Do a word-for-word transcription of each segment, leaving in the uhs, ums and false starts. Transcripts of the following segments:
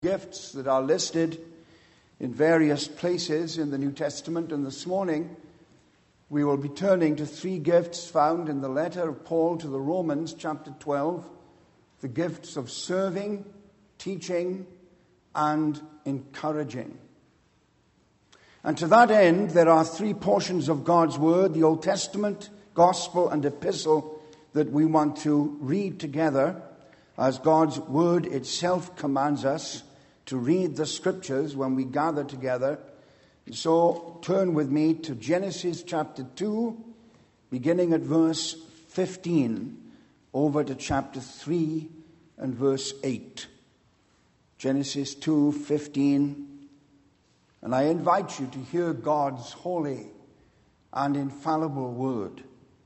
Gifts that are listed in various places in the New Testament, and this morning we will be turning to three gifts found in the letter of Paul to the Romans, chapter twelve, the gifts of serving, teaching, and encouraging. And to that end, there are three portions of God's Word, the Old Testament, Gospel, and Epistle, that we want to read together as God's Word itself commands us to read the Scriptures when we gather together. So turn with me to Genesis chapter two, beginning at verse fifteen, over to chapter three and verse eight. Genesis two fifteen. And I invite you to hear God's holy and infallible word.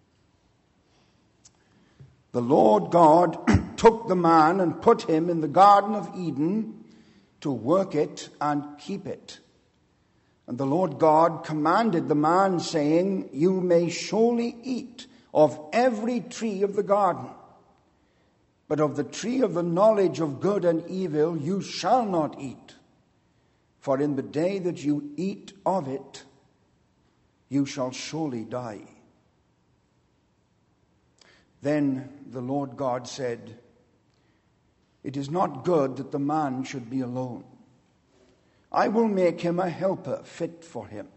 The Lord God took the man and put him in the Garden of Eden to work it and keep it. And the Lord God commanded the man, saying, "You may surely eat of every tree of the garden, but of the tree of the knowledge of good and evil you shall not eat. For in the day that you eat of it, you shall surely die." Then the Lord God said, "It is not good that the man should be alone. I will make him a helper fit for him."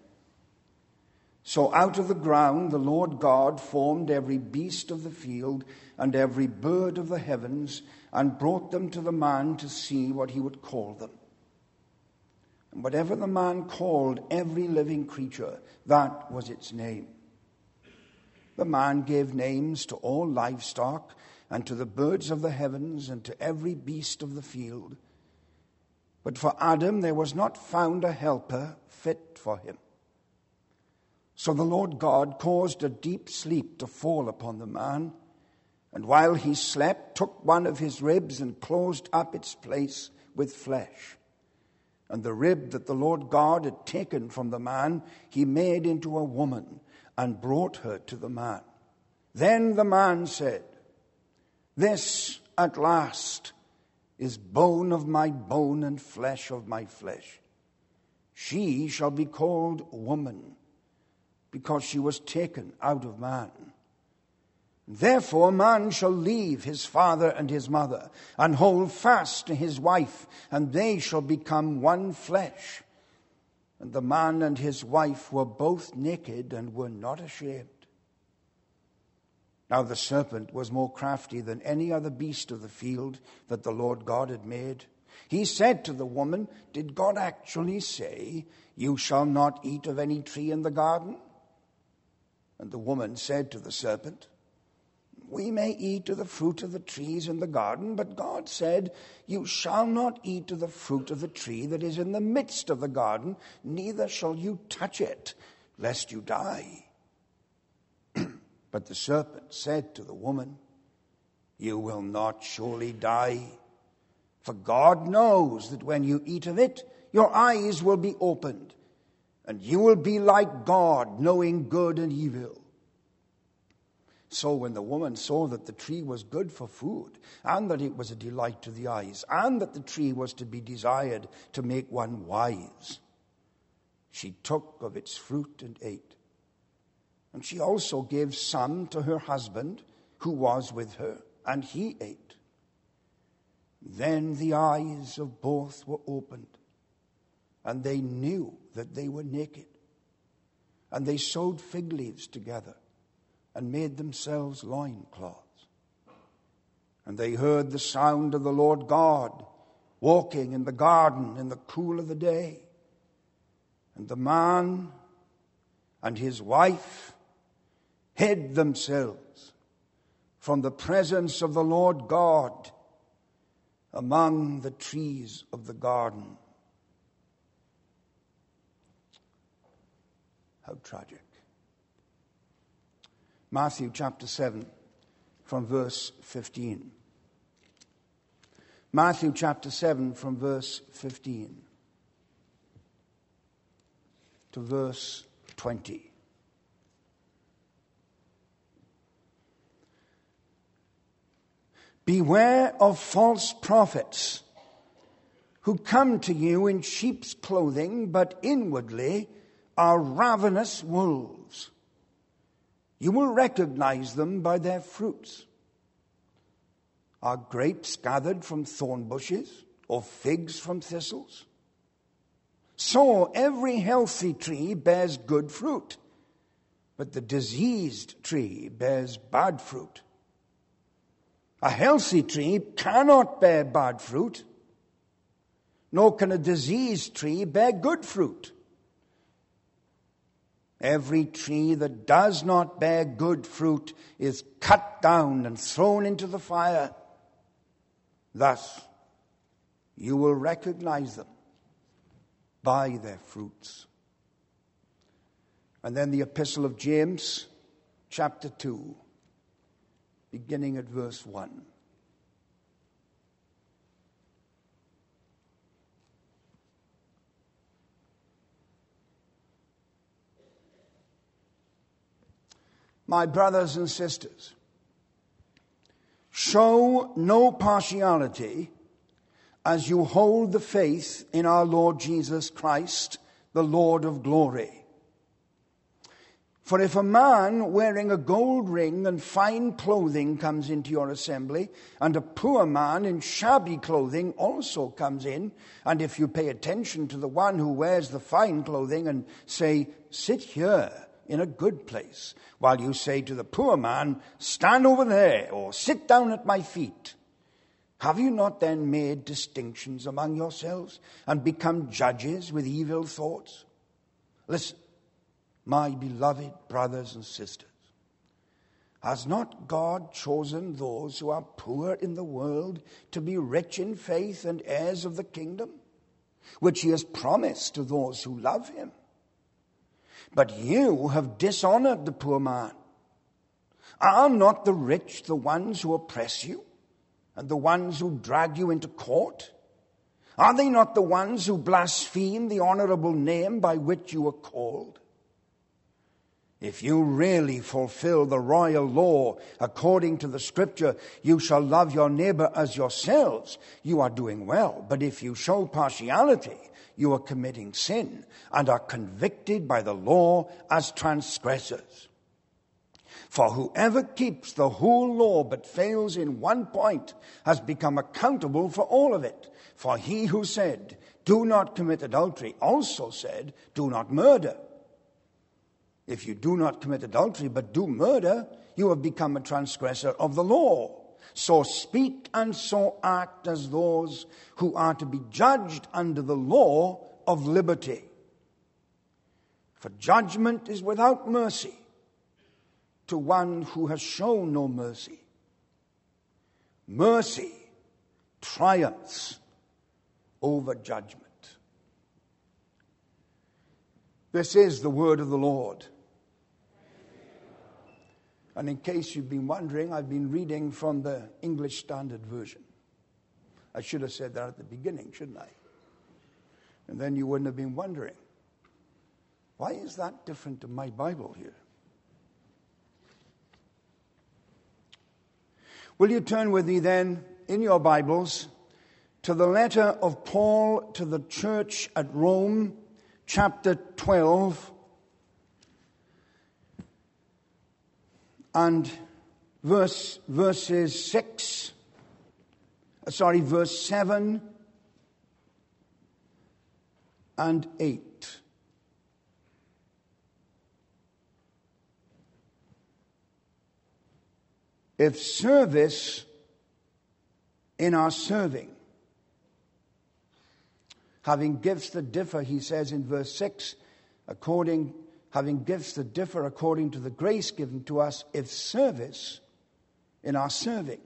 So out of the ground the Lord God formed every beast of the field and every bird of the heavens, and brought them to the man to see what he would call them. And whatever the man called every living creature, that was its name. The man gave names to all livestock, and to the birds of the heavens, and to every beast of the field. But for Adam there was not found a helper fit for him. So the Lord God caused a deep sleep to fall upon the man, and while he slept, took one of his ribs and closed up its place with flesh. And the rib that the Lord God had taken from the man, he made into a woman, and brought her to the man. Then the man said, "This at last is bone of my bone and flesh of my flesh. She shall be called woman, because she was taken out of man. Therefore man shall leave his father and his mother, and hold fast to his wife, and they shall become one flesh. And the man and his wife were both naked and were not ashamed. Now the serpent was more crafty than any other beast of the field that the Lord God had made. He said to the woman, 'Did God actually say, you shall not eat of any tree in the garden?' And the woman said to the serpent, 'We may eat of the fruit of the trees in the garden, but God said, you shall not eat of the fruit of the tree that is in the midst of the garden, neither shall you touch it, lest you die.' But the serpent said to the woman, 'You will not surely die. For God knows that when you eat of it, your eyes will be opened, and you will be like God, knowing good and evil.' So when the woman saw that the tree was good for food, and that it was a delight to the eyes, and that the tree was to be desired to make one wise, she took of its fruit and ate. And she also gave some to her husband who was with her, and he ate. Then the eyes of both were opened, and they knew that they were naked. And they sewed fig leaves together and made themselves loincloths. And they heard the sound of the Lord God walking in the garden in the cool of the day. And the man and his wife hid themselves from the presence of the Lord God among the trees of the garden." How tragic. Matthew chapter seven from verse fifteen. Matthew chapter seven from verse fifteen to verse twenty. "Beware of false prophets who come to you in sheep's clothing, but inwardly are ravenous wolves. You will recognize them by their fruits. Are grapes gathered from thorn bushes, or figs from thistles? So every healthy tree bears good fruit, but the diseased tree bears bad fruit. A healthy tree cannot bear bad fruit, nor can a diseased tree bear good fruit. Every tree that does not bear good fruit is cut down and thrown into the fire. Thus, you will recognize them by their fruits. And then the Epistle of James, chapter two, beginning at verse one. My brothers and sisters, show no partiality as you hold the faith in our Lord Jesus Christ, the Lord of glory. For if a man wearing a gold ring and fine clothing comes into your assembly, and a poor man in shabby clothing also comes in, and if you pay attention to the one who wears the fine clothing and say, "Sit here in a good place," while you say to the poor man, "Stand over there," or "Sit down at my feet," have you not then made distinctions among yourselves and become judges with evil thoughts? Listen, my beloved brothers and sisters, has not God chosen those who are poor in the world to be rich in faith and heirs of the kingdom, which he has promised to those who love him? But you have dishonored the poor man. Are not the rich the ones who oppress you, and the ones who drag you into court? Are they not the ones who blaspheme the honorable name by which you were called? If you really fulfill the royal law according to the scripture, "You shall love your neighbor as yourselves," you are doing well. But if you show partiality, you are committing sin and are convicted by the law as transgressors. For whoever keeps the whole law but fails in one point has become accountable for all of it. For he who said, "Do not commit adultery," also said, "Do not murder." If you do not commit adultery but do murder, you have become a transgressor of the law. So speak and so act as those who are to be judged under the law of liberty. For judgment is without mercy to one who has shown no mercy. Mercy triumphs over judgment. This is the word of the Lord. And in case you've been wondering, I've been reading from the English Standard Version. I should have said that at the beginning, shouldn't I? And then you wouldn't have been wondering, why is that different to my Bible here? Will you turn with me then, in your Bibles, to the letter of Paul to the church at Rome, chapter twelve, and verse verses six, sorry, verse seven and eight. If service in our serving, having gifts that differ, he says in verse six, according having gifts that differ according to the grace given to us, if service in our serving.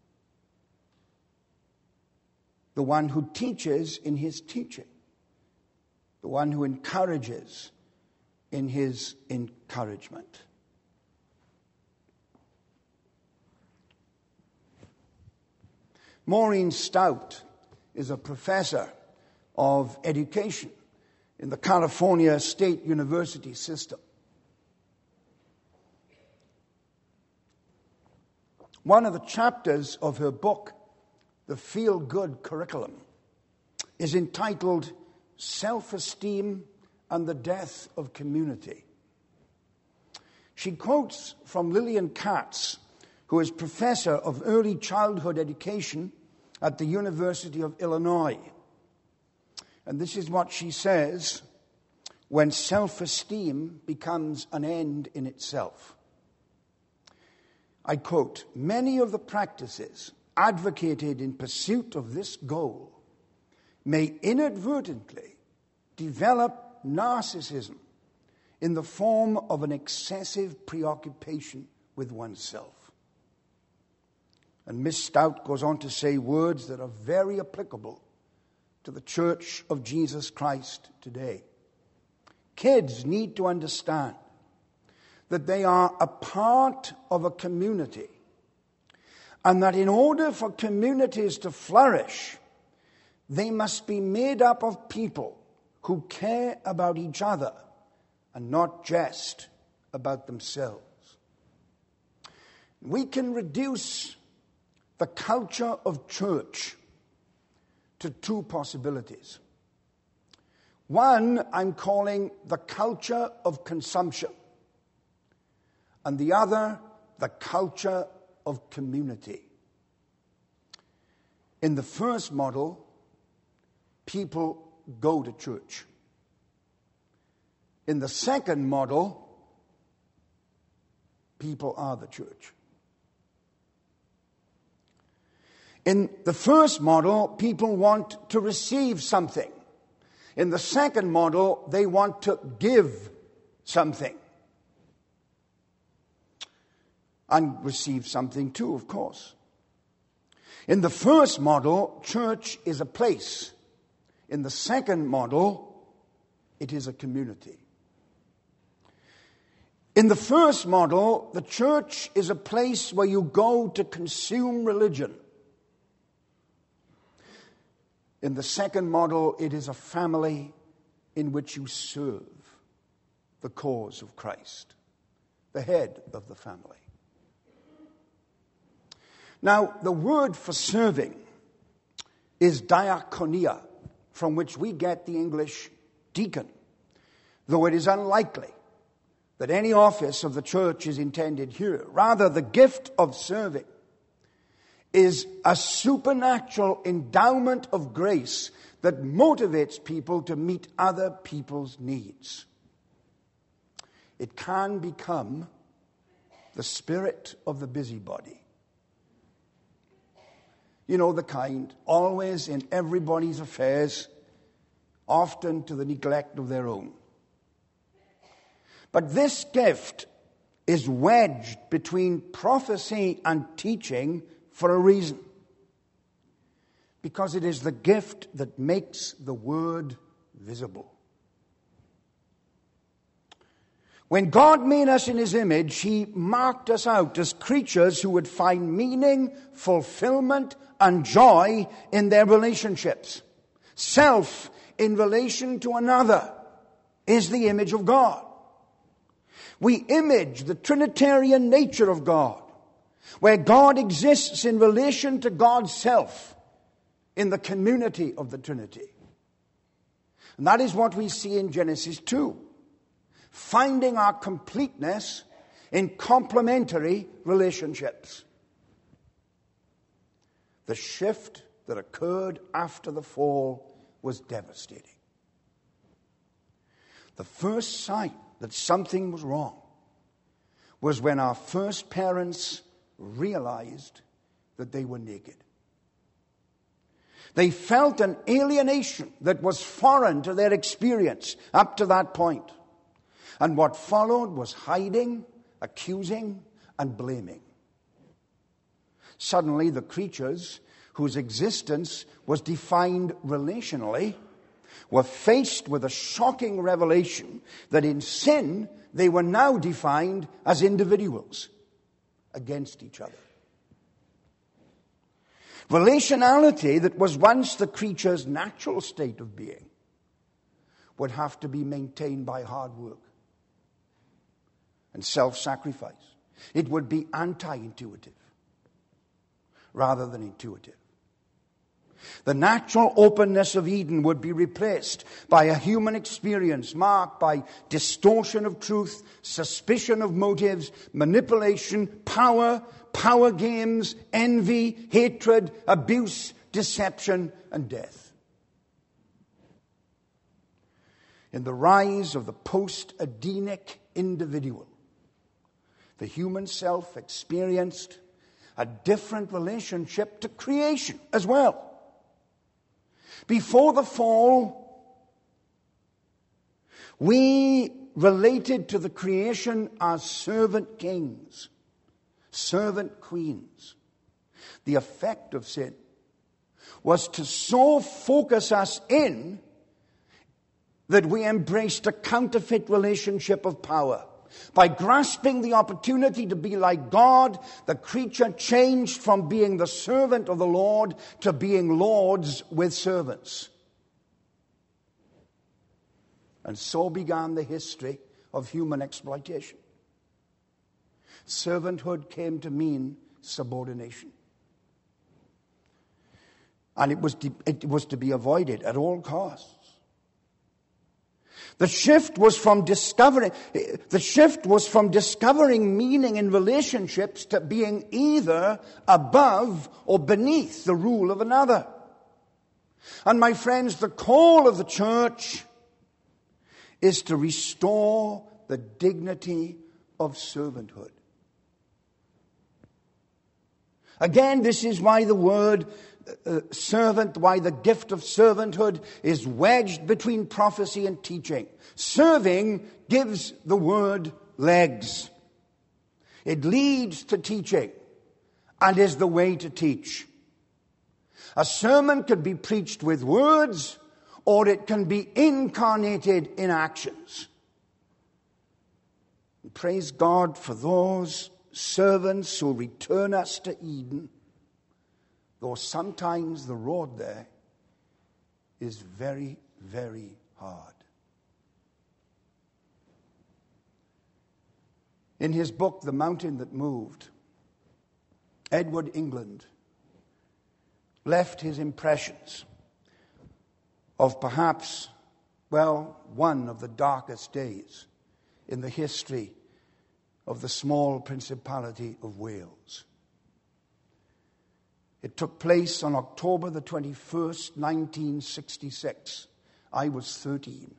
The one who teaches in his teaching. The one who encourages in his encouragement. Maureen Stout is a professor of education in the California State University system. One of the chapters of her book, The Feel Good Curriculum, is entitled Self-Esteem and the Death of Community. She quotes from Lillian Katz, who is professor of early childhood education at the University of Illinois. And this is what she says when self-esteem becomes an end in itself. I quote, "Many of the practices advocated in pursuit of this goal may inadvertently develop narcissism in the form of an excessive preoccupation with oneself." And Miss Stout goes on to say words that are very applicable to the Church of Jesus Christ today. Kids need to understand that they are a part of a community, and that in order for communities to flourish, they must be made up of people who care about each other and not just about themselves. We can reduce the culture of church to two possibilities. One I'm calling the culture of consumption, and the other the culture of community. In the first model, people go to church. In the second model, people are the church. In the first model, people want to receive something. In the second model, they want to give something. And receive something too, of course. In the first model, church is a place. In the second model, it is a community. In the first model, the church is a place where you go to consume religion. In the second model, it is a family in which you serve the cause of Christ, the head of the family. Now, the word for serving is diakonia, from which we get the English deacon, though it is unlikely that any office of the church is intended here. Rather, the gift of serving is a supernatural endowment of grace that motivates people to meet other people's needs. It can become the spirit of the busybody. You know, the kind, always in everybody's affairs, often to the neglect of their own. But this gift is wedged between prophecy and teaching for a reason. Because it is the gift that makes the word visible. When God made us in His image, He marked us out as creatures who would find meaning, fulfillment, and joy in their relationships. Self in relation to another is the image of God. We image the Trinitarian nature of God, where God exists in relation to God's self in the community of the Trinity. And that is what we see in Genesis two. Finding our completeness in complementary relationships. The shift that occurred after the fall was devastating. The first sign that something was wrong was when our first parents realized that they were naked. They felt an alienation that was foreign to their experience up to that point. And what followed was hiding, accusing, and blaming. Suddenly, the creatures whose existence was defined relationally were faced with a shocking revelation that in sin, they were now defined as individuals against each other. Relationality that was once the creature's natural state of being would have to be maintained by hard work and self-sacrifice. It would be anti-intuitive rather than intuitive. The natural openness of Eden would be replaced by a human experience marked by distortion of truth, suspicion of motives, manipulation, power, power games, envy, hatred, abuse, deception, and death. In the rise of the post-Edenic individual, the human self experienced a different relationship to creation as well. Before the fall, we related to the creation as servant kings, servant queens. The effect of sin was to so focus us in that we embraced a counterfeit relationship of power. By grasping the opportunity to be like God, the creature changed from being the servant of the Lord to being lords with servants. And so began the history of human exploitation. Servanthood came to mean subordination. And it was to, it was to be avoided at all costs. The shift was from discovering, the shift was from discovering meaning in relationships to being either above or beneath the rule of another. And my friends, the call of the church is to restore the dignity of servanthood. Again, this is why the word Uh, servant, why the gift of servanthood is wedged between prophecy and teaching. Serving gives the word legs. It leads to teaching and is the way to teach. A sermon can be preached with words or it can be incarnated in actions. And praise God for those servants who return us to Eden, though sometimes the road there is very, very hard. In his book, The Mountain That Moved, Edward England left his impressions of perhaps, well, one of the darkest days in the history of the small Principality of Wales. It took place on October the twenty-first, nineteen sixty-six. I was thirteen.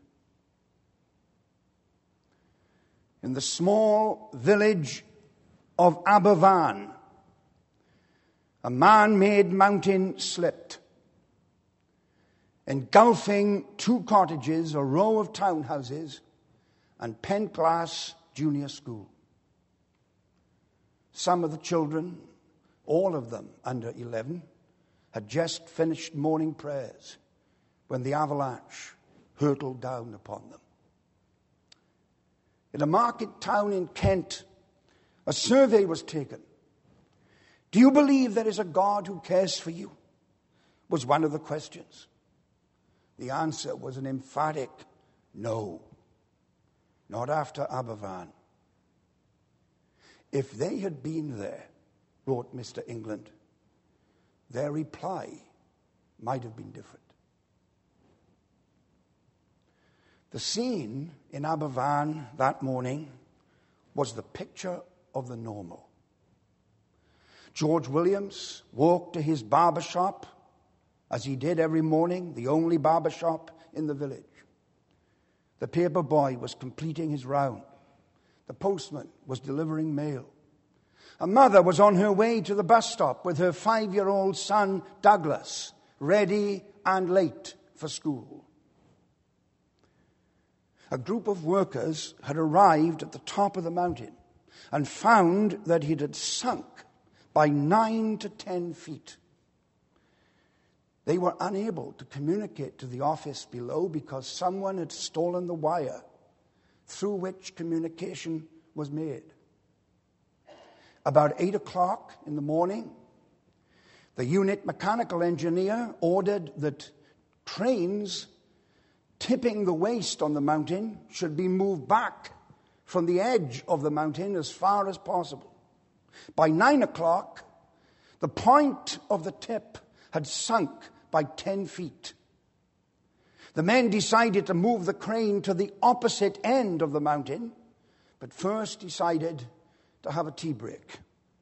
In the small village of Aberfan, a man-made mountain slipped, engulfing two cottages, a row of townhouses, and Penclass Junior School. Some of the children, all of them under eleven, had just finished morning prayers when the avalanche hurtled down upon them. In a market town in Kent, a survey was taken. Do you believe there is a God who cares for you? Was one of the questions. The answer was an emphatic no. Not after Aberfan. If they had been there, wrote Mister England, their reply might have been different. The scene in Aberfan that morning was the picture of the normal. George Williams walked to his barber shop, as he did every morning, the only barber shop in the village. The paper boy was completing his round. The postman was delivering mail. A mother was on her way to the bus stop with her five-year-old son, Douglas, ready and late for school. A group of workers had arrived at the top of the mountain and found that it had sunk by nine to ten feet. They were unable to communicate to the office below because someone had stolen the wire through which communication was made. About eight o'clock in the morning, the unit mechanical engineer ordered that trains tipping the waste on the mountain should be moved back from the edge of the mountain as far as possible. By nine o'clock, the point of the tip had sunk by ten feet. The men decided to move the crane to the opposite end of the mountain, but first decided to have a tea break.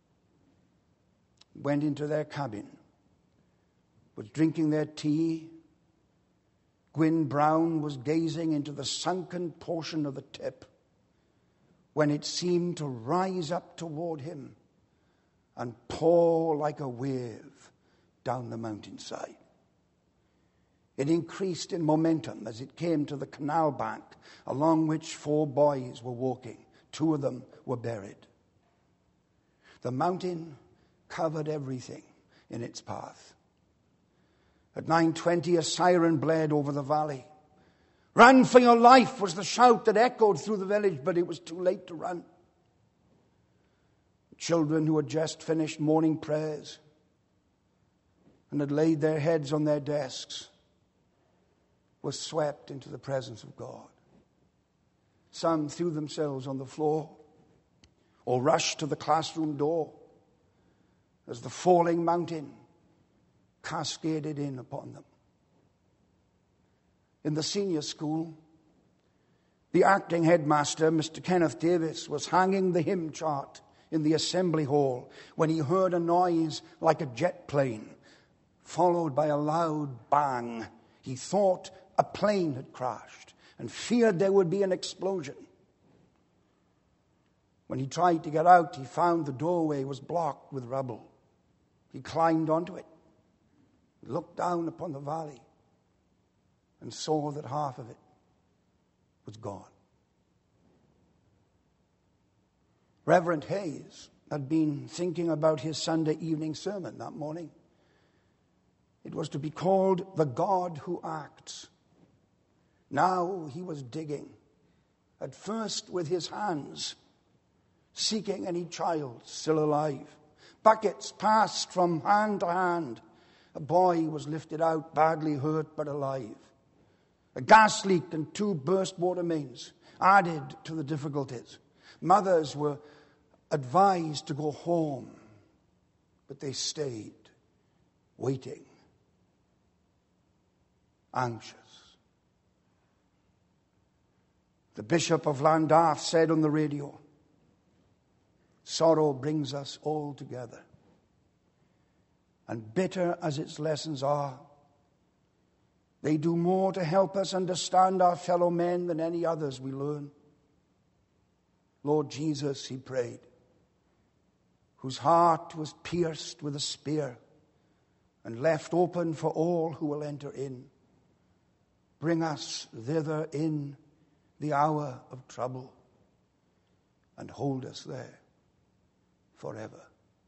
Went into their cabin, was drinking their tea. Gwyn Brown was gazing into the sunken portion of the tip when it seemed to rise up toward him and pour like a wave down the mountainside. It increased in momentum as it came to the canal bank along which four boys were walking. Two of them were buried. The mountain covered everything in its path. At nine twenty, a siren blared over the valley. "Run for your life," was the shout that echoed through the village, but it was too late to run. Children who had just finished morning prayers and had laid their heads on their desks were swept into the presence of God. Some threw themselves on the floor or rushed to the classroom door as the falling mountain cascaded in upon them. In the senior school, the acting headmaster, Mister Kenneth Davis, was hanging the hymn chart in the assembly hall when he heard a noise like a jet plane, followed by a loud bang. He thought a plane had crashed and feared there would be an explosion. When he tried to get out, he found the doorway was blocked with rubble. He climbed onto it, looked down upon the valley, and saw that half of it was gone. Reverend Hayes had been thinking about his Sunday evening sermon that morning. It was to be called "The God Who Acts." Now he was digging, at first with his hands, seeking any child still alive. Buckets passed from hand to hand. A boy was lifted out, badly hurt but alive. A gas leak and two burst water mains added to the difficulties. Mothers were advised to go home, but they stayed, waiting, anxious. The Bishop of Llandaff said on the radio, "Sorrow brings us all together. And bitter as its lessons are, they do more to help us understand our fellow men than any others we learn. Lord Jesus," he prayed, "whose heart was pierced with a spear and left open for all who will enter in, bring us thither in the hour of trouble and hold us there forever."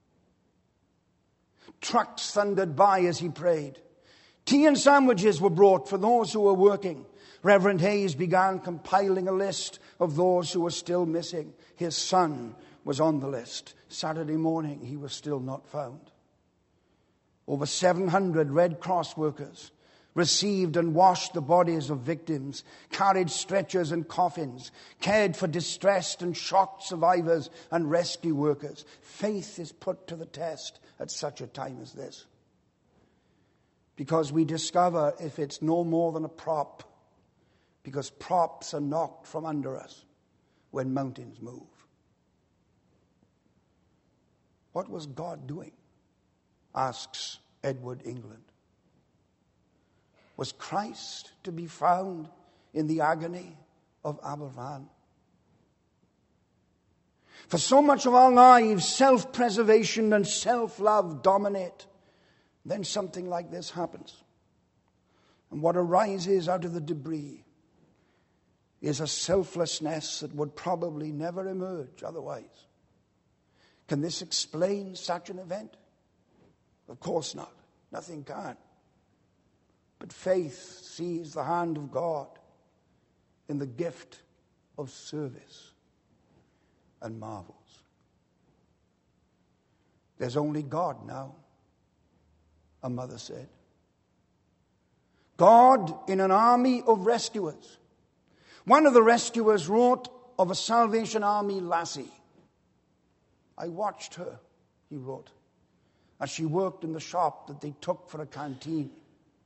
Trucks thundered by as he prayed. Tea and sandwiches were brought for those who were working. Reverend Hayes began compiling a list of those who were still missing. His son was on the list. Saturday morning, he was still not found. Over seven hundred Red Cross workers received and washed the bodies of victims, carried stretchers and coffins, cared for distressed and shocked survivors and rescue workers. Faith is put to the test at such a time as this, because we discover if it's no more than a prop, because props are knocked from under us when mountains move. What was God doing? Asks Edward England. Was Christ to be found in the agony of Aberfan? For so much of our lives, self-preservation and self-love dominate. Then something like this happens. And what arises out of the debris is a selflessness that would probably never emerge otherwise. Can this explain such an event? Of course not. Nothing can. But faith sees the hand of God in the gift of service and marvels. There's only God now, a mother said. God in an army of rescuers. One of the rescuers wrote of a Salvation Army lassie. "I watched her," he wrote, "as she worked in the shop that they took for a canteen.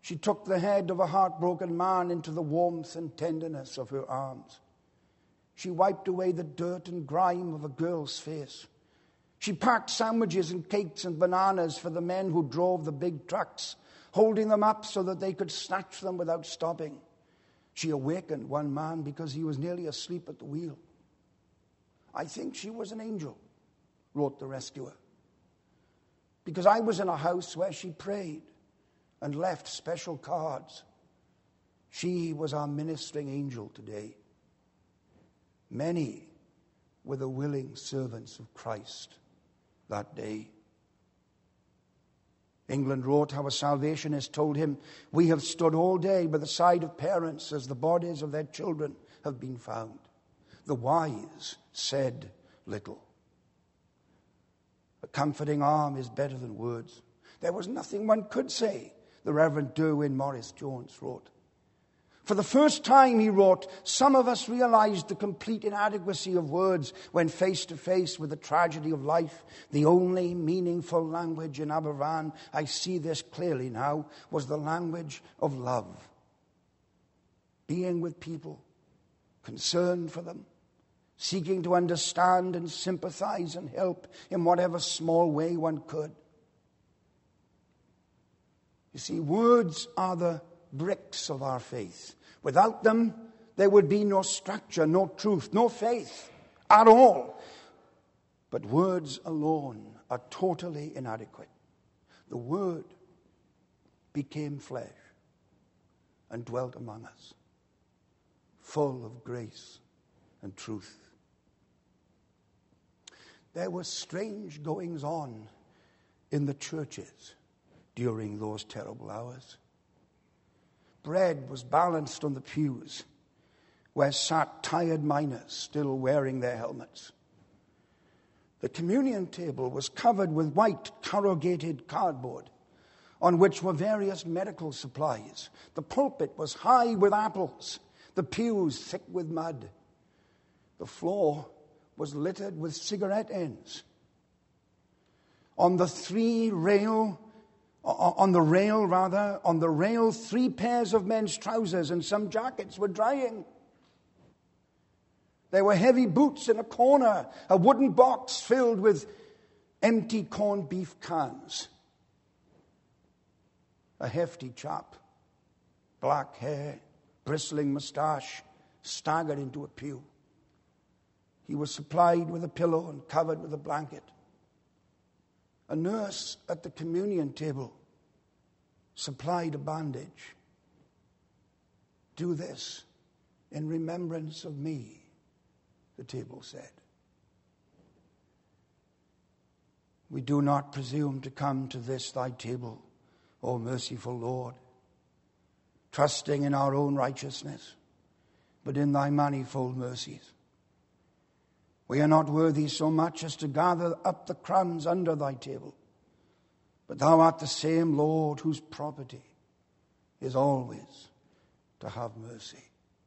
She took the head of a heartbroken man into the warmth and tenderness of her arms. She wiped away the dirt and grime of a girl's face. She packed sandwiches and cakes and bananas for the men who drove the big trucks, holding them up so that they could snatch them without stopping. She awakened one man because he was nearly asleep at the wheel. I think she was an angel, wrote the rescuer, because I was in a house where she prayed and left special cards. She was our ministering angel today. Many were the willing servants of Christ that day. England wrote how a Salvationist told him, "We have stood all day by the side of parents as the bodies of their children have been found. The wise said little." A comforting arm is better than words. There was nothing one could say, the Reverend Derwin Morris Jones wrote. For the first time, he wrote, some of us realized the complete inadequacy of words when face to face with the tragedy of life. The only meaningful language in Aberfan, I see this clearly now, was the language of love. Being with people, concerned for them, seeking to understand and sympathize and help in whatever small way one could. You see, words are the bricks of our faith. Without them, there would be no structure, no truth, no faith at all. But words alone are totally inadequate. The Word became flesh and dwelt among us, full of grace and truth. There were strange goings on in the churches during those terrible hours. Bread was balanced on the pews where sat tired miners still wearing their helmets. The communion table was covered with white corrugated cardboard on which were various medical supplies. The pulpit was high with apples, the pews thick with mud. The floor was littered with cigarette ends. On the three rail On the rail, rather, on the rail, three pairs of men's trousers and some jackets were drying. There were heavy boots in a corner, a wooden box filled with empty corned beef cans. A hefty chap, black hair, bristling moustache, staggered into a pew. He was supplied with a pillow and covered with a blanket. A nurse at the communion table supplied a bandage. Do this in remembrance of me, the table said. We do not presume to come to this thy table, O merciful Lord, trusting in our own righteousness, but in thy manifold mercies. We are not worthy so much as to gather up the crumbs under thy table. But thou art the same Lord whose property is always to have mercy.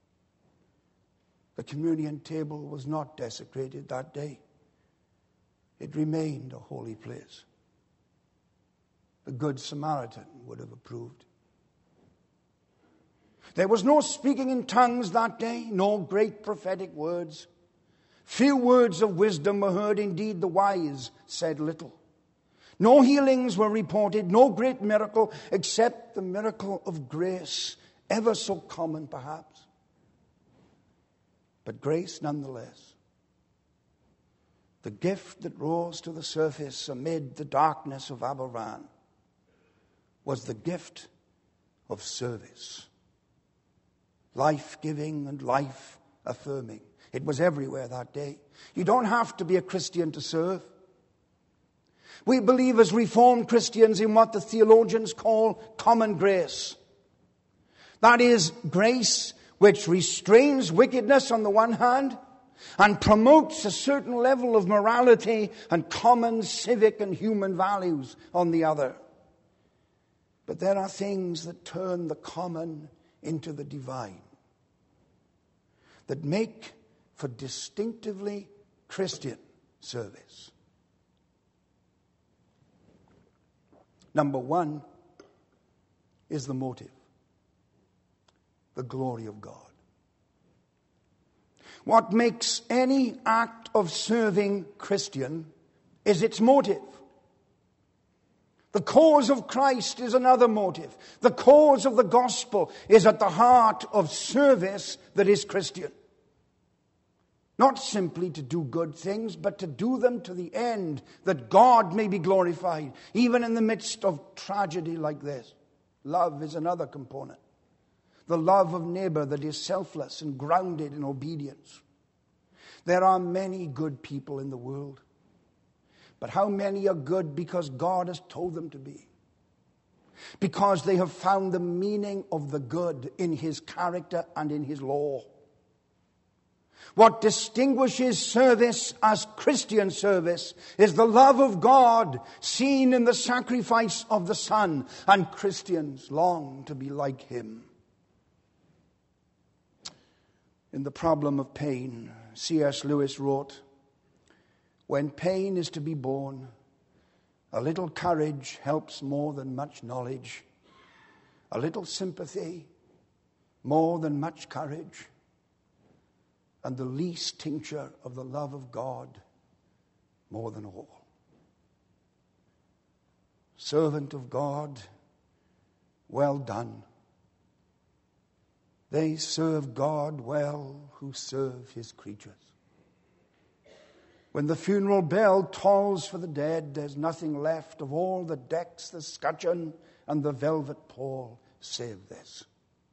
The communion table was not desecrated that day. It remained a holy place. The Good Samaritan would have approved. There was no speaking in tongues that day, no great prophetic words. Few words of wisdom were heard. Indeed, the wise said little. No healings were reported, no great miracle, except the miracle of grace, ever so common perhaps. But grace nonetheless. The gift that rose to the surface amid the darkness of Aberfan was the gift of service. Life-giving and life-affirming. It was everywhere that day. You don't have to be a Christian to serve. We believe as Reformed Christians in what the theologians call common grace. That is, grace which restrains wickedness on the one hand and promotes a certain level of morality and common civic and human values on the other. But there are things that turn the common into the divine, that make for distinctively Christian service. Number one, is the motive? The glory of God. What makes any act of serving Christian is its motive. The cause of Christ is another motive. The cause of the gospel is at the heart of service that is Christian. Not simply to do good things, but to do them to the end that God may be glorified, even in the midst of tragedy like this. Love is another component. The love of neighbor that is selfless and grounded in obedience. There are many good people in the world. But how many are good because God has told them to be? Because they have found the meaning of the good in His character and in His law. What distinguishes service as Christian service is the love of God seen in the sacrifice of the Son, and Christians long to be like Him. In The Problem of Pain, C S Lewis wrote, "When pain is to be borne, a little courage helps more than much knowledge, a little sympathy more than much courage, and the least tincture of the love of God more than all." Servant of God, well done. They serve God well who serve His creatures. When the funeral bell tolls for the dead, there's nothing left of all the decks, the scutcheon, and the velvet pall, save this.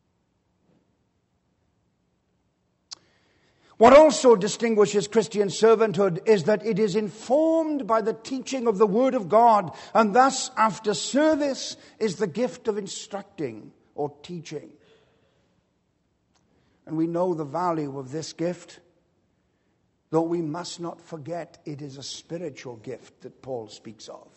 What also distinguishes Christian servanthood is that it is informed by the teaching of the Word of God, and thus after service is the gift of instructing or teaching. And we know the value of this gift, though we must not forget it is a spiritual gift that Paul speaks of.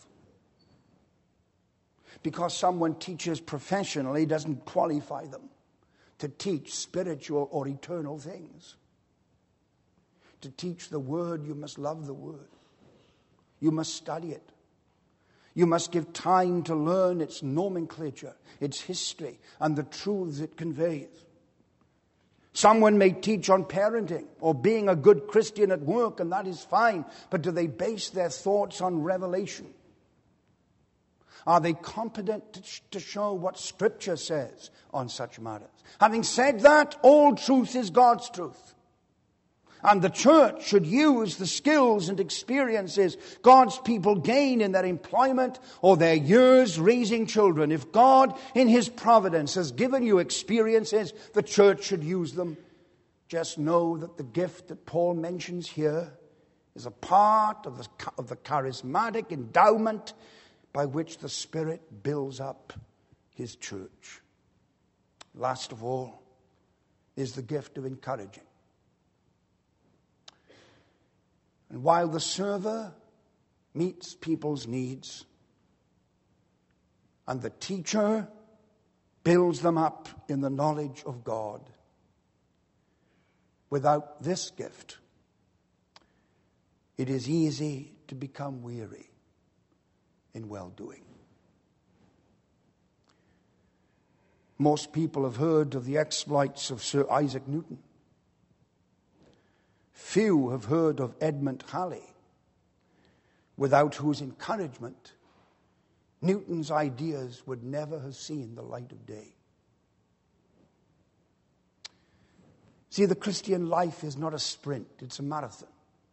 Because someone teaches professionally doesn't qualify them to teach spiritual or eternal things. To teach the Word, you must love the Word. You must study it. You must give time to learn its nomenclature, its history, and the truths it conveys. Someone may teach on parenting or being a good Christian at work, and that is fine. But do they base their thoughts on revelation? Are they competent to, sh- to show what Scripture says on such matters? Having said that, all truth is God's truth. And the church should use the skills and experiences God's people gain in their employment or their years raising children. If God, in His providence, has given you experiences, the church should use them. Just know that the gift that Paul mentions here is a part of the, of the charismatic endowment by which the Spirit builds up His church. Last of all is the gift of encouraging. And while the server meets people's needs and the teacher builds them up in the knowledge of God, without this gift, it is easy to become weary in well-doing. Most people have heard of the exploits of Sir Isaac Newton. Few have heard of Edmund Halley, without whose encouragement Newton's ideas would never have seen the light of day. See, the Christian life is not a sprint, it's a marathon.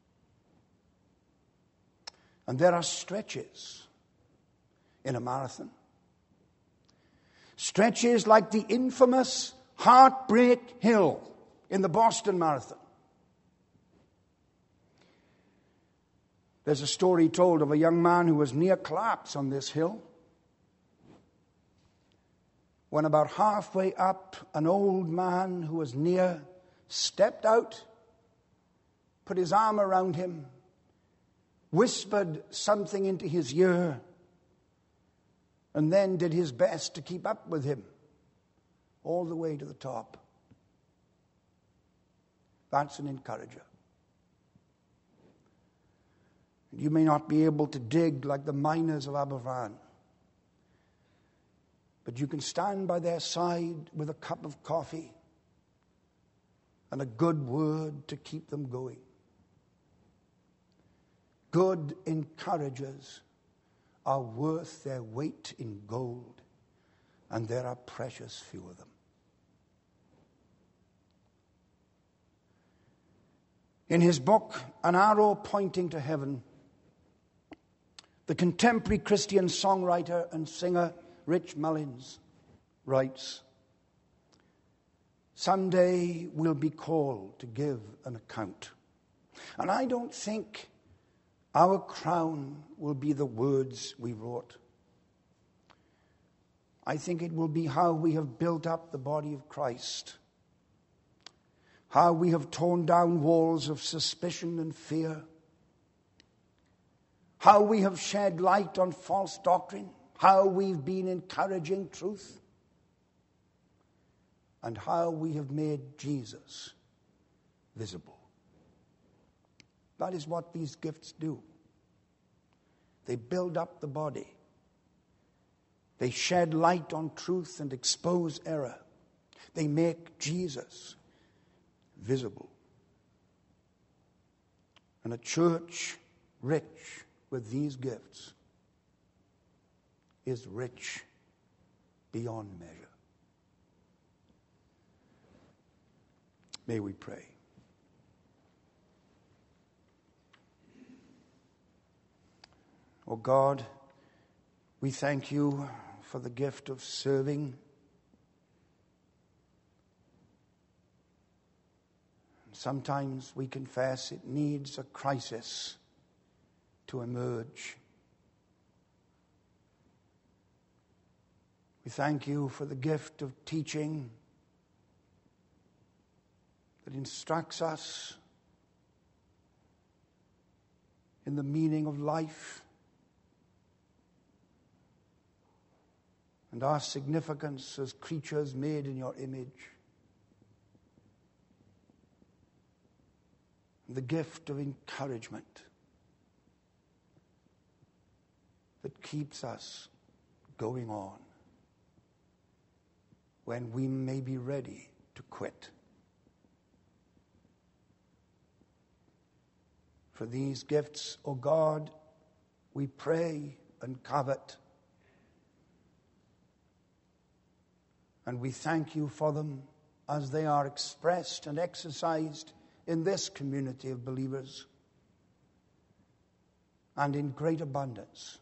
And there are stretches in a marathon. Stretches like the infamous Heartbreak Hill in the Boston Marathon. There's a story told of a young man who was near collapse on this hill. When about halfway up, an old man who was near stepped out, put his arm around him, whispered something into his ear, and then did his best to keep up with him all the way to the top. That's an encourager. You may not be able to dig like the miners of Aberfan, But you can stand by their side with a cup of coffee and a good word to keep them going. Good encouragers are worth their weight in gold, and there are precious few of them. In his book, An Arrow Pointing to Heaven, the contemporary Christian songwriter and singer Rich Mullins writes, "Someday we'll be called to give an account. And I don't think our crown will be the words we wrote. I think it will be how we have built up the body of Christ, how we have torn down walls of suspicion and fear, how we have shed light on false doctrine, how we've been encouraging truth, and how we have made Jesus visible." That is what these gifts do. They build up the body. They shed light on truth and expose error. They make Jesus visible. And a church rich with these gifts is rich beyond measure. May we pray. Oh God, we thank you for the gift of serving. Sometimes we confess it needs a crisis to emerge. We thank you for the gift of teaching that instructs us in the meaning of life and our significance as creatures made in your image. The gift of encouragement that keeps us going on when we may be ready to quit. For these gifts, O God, we pray and covet. And we thank you for them as they are expressed and exercised in this community of believers and in great abundance.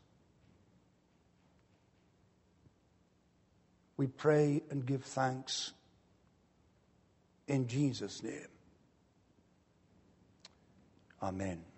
We pray and give thanks in Jesus' name. Amen.